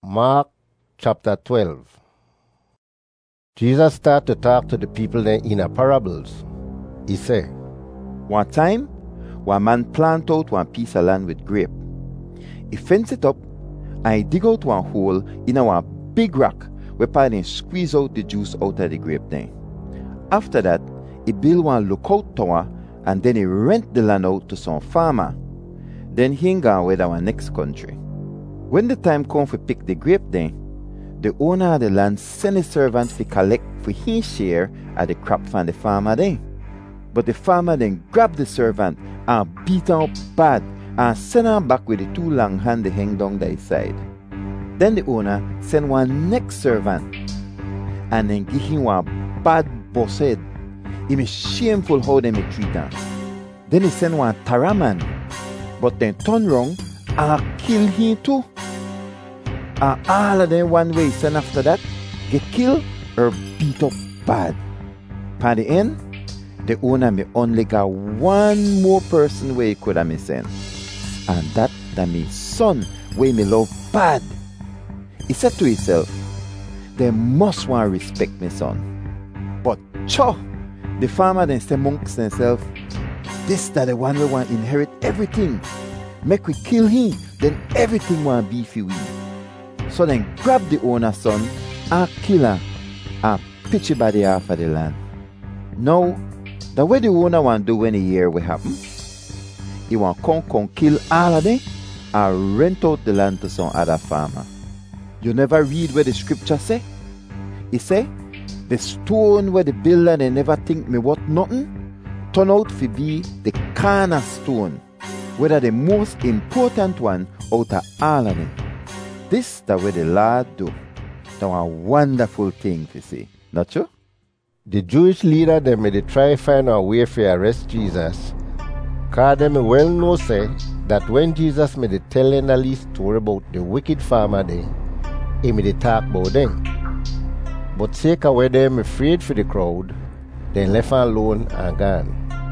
Mark chapter 12. Jesus started to talk to the people then in a parables. He said, One time, one man plant out one piece of land with grape. He fence it up and he dig out one hole in a one big rock whereby he squeeze out the juice out of the grape then. After that, he build one lookout tower and then he rent the land out to some farmer. Then he go away to our next country. When the time come for pick the grape then, the owner of the land send his servant to collect for his share of the crop from the farmer then. But the farmer then grab the servant and beat him up bad and send him back with the two long hand they hang down by his side. Then the owner send one next servant and then give him one bad boss head. It is shameful how they may treat him. Then he send one taraman, but then turn round and kill him too. And all of them one way send after that get killed or beat up bad. By the end, the owner may only got one more person where he could have send. And that my son where me love bad. He said to himself, they must want to respect my son. But the farmer then say amongst themselves, this that the one we want inherit everything. Make we kill him, then everything want be for we. So then grab the owner's son and kill him and pitch it by the half of the land. Now, the way the owner want do when he hear what happen, he want come kill all of them and rent out the land to some other farmer. You never read where the scripture say? It say, the stone where the builder they never think me worth nothing, turn out to be the cornerstone, whether the most important one out of all of them. This the way the Lord do. That's a wonderful thing to see. Not true? The Jewish leader they may try find a way to arrest Jesus. Cause them well know say that when Jesus may tell them a story about the wicked farmer there, he may talk about them. But sake of where them afraid for the crowd, they left him alone and gone.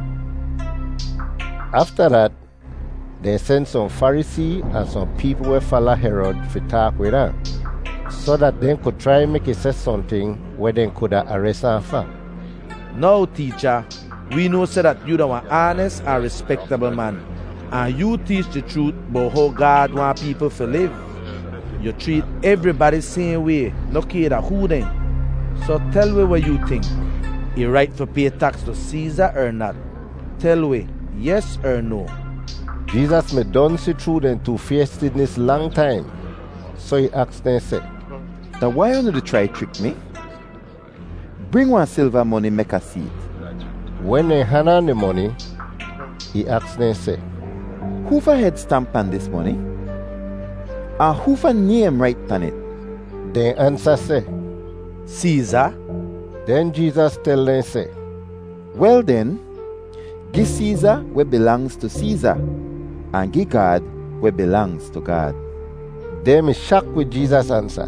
After that, they sent some Pharisees and some people who follow Herod to talk with him, so that they could try and make it say something where they could arrest him for. Now, teacher, we know say that you are an honest and respectable man, and you teach the truth about how God want people to live. You treat everybody same way, no care who then. So tell me what you think. He right to pay tax to Caesar or not? Tell me, yes or no? Jesus may done see through them to face in this long time. So he asked them, say, now why you not try trick me? Bring one silver money, make a seat. When they hand on the money, he asked them, say, who for head stamp on this money? And who for name right on it? They answer, say, Caesar. Then Jesus tell them, say, well then, give Caesar what belongs to Caesar, and give God what belongs to God. They me shocked with Jesus' answer.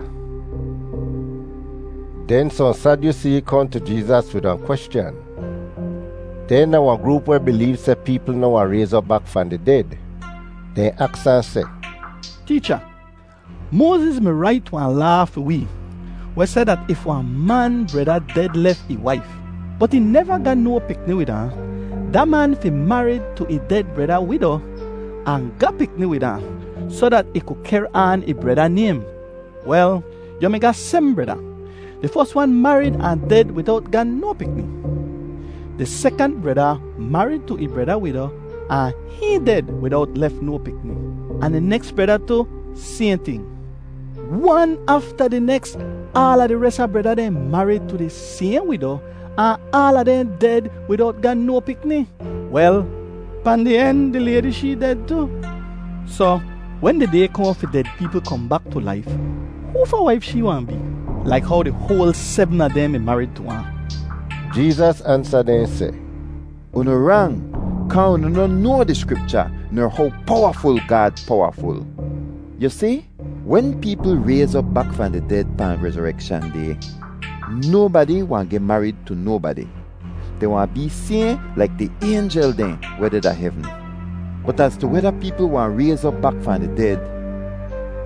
Then some Sadducees come to Jesus with a question. Then our group where believes that people now are raised up back from the dead. They ask and say, Teacher, Moses may write one law for we said that if one man brother dead left his wife, but he never got no picnic with her, that man be married to a dead brother widow and got picnic with her, so that he could carry on a brother name. Well, you may got same brother. The first one married and dead without got no picnic. The second brother married to a brother widow and he dead without left no picnic. And the next brother too, same thing. One after the next, all of the rest of brother them married to the same widow and all of them dead without got no picnic. Well, pan the end, the lady she dead too. So, when the day come for dead people come back to life, who for wife she want be? Like how the whole 7 of them are married to her. Jesus answered and say, Uno wrong, cause you don't know the scripture, nor how powerful God powerful. You see, when people raise up back from the dead on resurrection day, nobody want get married to nobody. They want to be seen like the angel then, whether they're heaven. But as to whether people want to raise up back from the dead,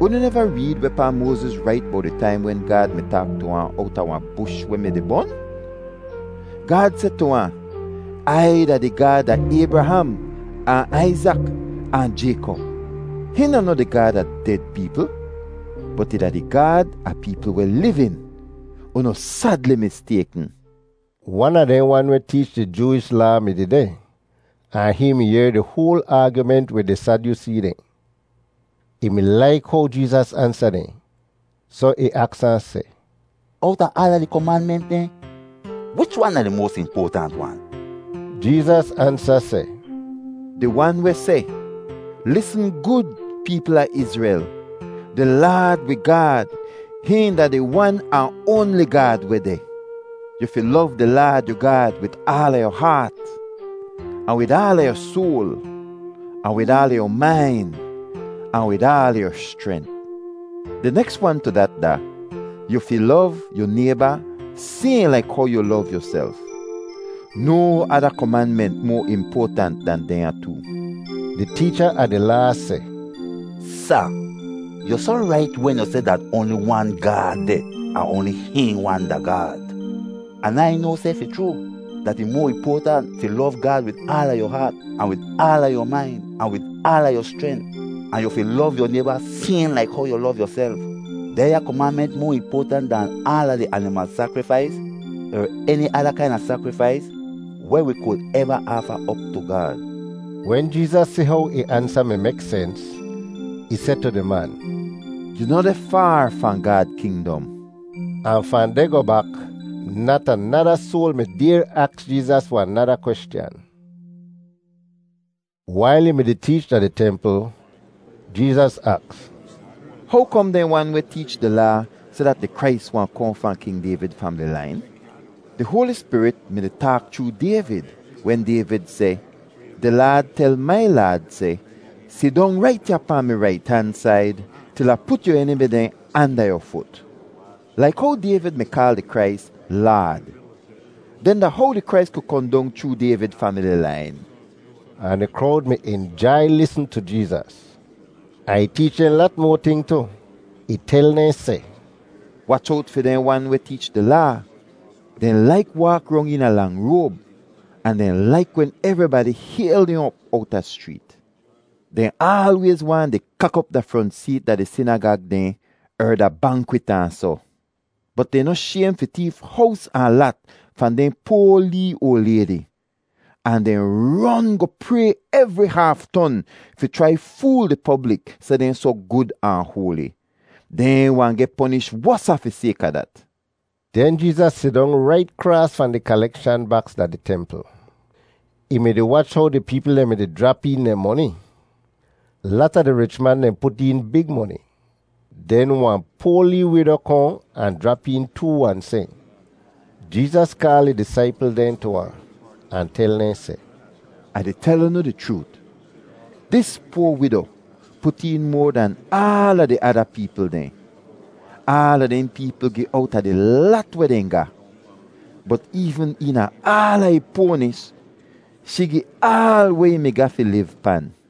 You never read where Moses write about the time when God me talk to him out of one bush when me the born? God said to him, I that the God of Abraham and Isaac and Jacob. He not know the God of dead people, but he that the God of people were living. You know, sadly mistaken. One of them one will teach the Jewish law me today, and him hear the whole argument with the Sadducee them. He me like how Jesus answered them. So he asked and say, out of all of the commandments, which one is the most important one? Jesus answered say, the one we say, listen good, people of Israel. The Lord we God, Him that the one and only God we there. If you love the Lord your God with all of your heart, and with all of your soul, and with all of your mind, and with all your strength. The next one to that, you feel love your neighbor, same like how you love yourself. No other commandment more important than they are two. The teacher at the law say, Sir, you're so right when you say that only one God there, and only Him one the God. And I know say it's true, that it's more important to love God with all of your heart, and with all of your mind, and with all of your strength. And if you love your neighbor, same like how you love yourself. Their commandment more important than all of the animal sacrifice or any other kind of sacrifice where we could ever offer up to God. When Jesus see how he answer me make sense, he said to the man, you're not far from God's kingdom. And from they go back, not another soul may dare ask Jesus for another question. While he made teach at the temple, Jesus asked, how come then one will teach the law so that the Christ won't come from King David family line? The Holy Spirit made talk through David when David say, the Lord tell my Lord say, sit down right here upon my right hand side till I put your enemy there under your foot. Like how David may call the Christ Lord. Then how the Christ could come down through David family line. And the crowd may enjoy listen to Jesus. I teach a lot more thing too. He tell them say, watch out for them one we teach the law. Then like walk wrong in a long robe. And then like when everybody hail them up out the street. Then always want to cock up the front seat that the synagogue then or the banquet and so. But they no shame for thief house and lot from them poor old lady. And then run go pray every half ton if you try fool the public so they so good and holy. Then one get punished worse for the sake of that. Then Jesus sit down right cross from the collection box at the temple. He made watch how the people they made drop in their money. Lot of the rich man they put in big money. Then one poorly widow come and drop in 2 and say, Jesus called the disciple then to her and tell them say, I tell you the truth. This poor widow put in more than all of the other people there. All of them people get out of the lot where they got. But even in all of her poorness, she get all way me got to live pan.